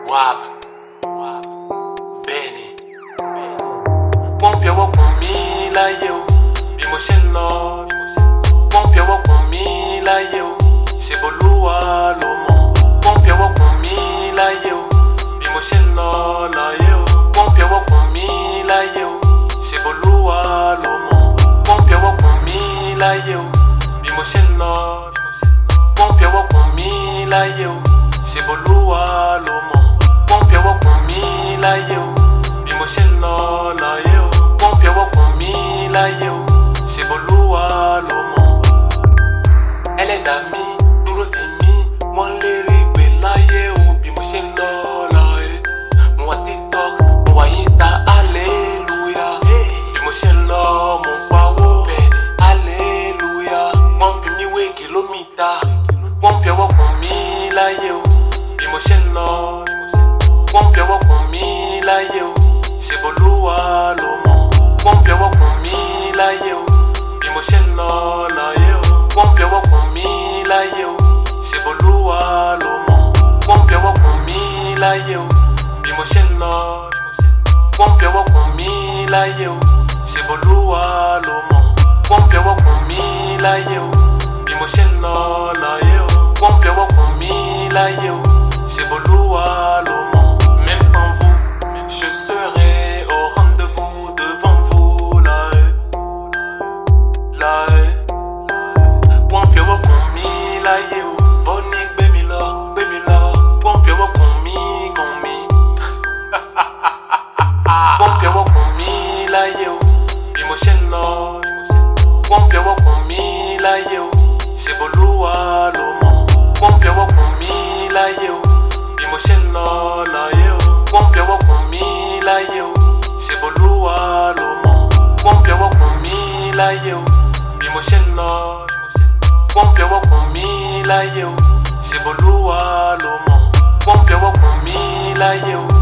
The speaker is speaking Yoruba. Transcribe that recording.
Wab, Benny. Wọ́n fi ọwọ́ kùn mí láyé o, bí mo ṣe ń lọ. Wọ́n fi ọwọ́ kùn mí láyé o, ṣe b'Olúwa ló mọ̀. Wọ́n fi ọwọ́ kùn mí láyé o, bí mo ṣe ń lọ láyé o. Wọ́n fi ọwọ́ kùn mí láyé o, ṣe b'Olúwa ló mọ̀. Wọ́n fi ọwọ́ kùn mí láyé o, bí mo ṣe ń lọ. Wọ́n fi ọwọ́ kùn mí láyé o, ṣe b'Olúwa ló mọ̀. Wọ́n fi ọwọ́ kùn mí láyé o, bí mo ṣe ń lọ láyé o. Wọ́n fi ọwọ́ kùn mí láyé o, ṣe b'Olúwa ló mọ̀. Ẹlẹ́dàá mi dúró tì mí, wọ́n lérí pé láyé o, bí mo ṣe ń lọ láyé. Mo wà TikTok, mo wà Insta, hallelujah. Bí mo ṣe ń lọ, mo ń pawó, hallelujah. Wọ́n fi mí wé kìlómítà, wọ́n fi ọwọ́ kùn mí láyé o, bí mo ṣe ń lọ. Wọ́n fi ọwọ́ kùn mí láyé o, ṣe b'Olúwa ló mọ̀. Wọ́n fi ọwọ́ kùn mí láyé o, bí mo ṣe ń lọ láyé o. Wọ́n fi ọwọ́ kùn mí láyé o, ṣe b'Olúwa ló mọ̀. Wọ́n fi ọwọ́ kùn mí láyé o, bí mo ṣe ń lọ. Wọ́n fi ọwọ́ kùn mí láyé o, ṣe b'Olúwa ló mọ̀. Wọ́n fi ọwọ́ kùn mí láyé o, bí mo ṣe ń lọ láyé o. Wọ́n fi ọwọ́ kùn mí láyé o, ṣe b'Olúwa ló mọ̀. Même sans vous, je serai au rendez-vous devant vous là-haut, là-haut. Wọ́n fi ọwọ́ kùn mí láyé o, ó ní gbé mi lọ, gbé mi lọ. Wọ́n fi ọwọ́ kùn mí, kùn mí. Wọ́n fi ọwọ́ kùn mí láyé o, bí mo ṣe ń lọ. Wọ́n fi ọwọ́ kùn mí láyé o, ṣe b'Olúwa ló mọ̀. Wọ́n fi ọwọ́ kùn mí láyé o, bí mo ṣe ń lọ láyé o. Wọ́n fi ọwọ́ kùn mí láyé o, ṣe b'Olúwa ló mọ̀. Wọ́n fi ọwọ́ kùn mí láyé o, bí mo ṣe ń lọ. Wọ́n fi ọwọ́ kùn mí láyé o, ṣe b'Olúwa ló mọ̀. Wọ́n fi ọwọ́ kùn mí láyé o.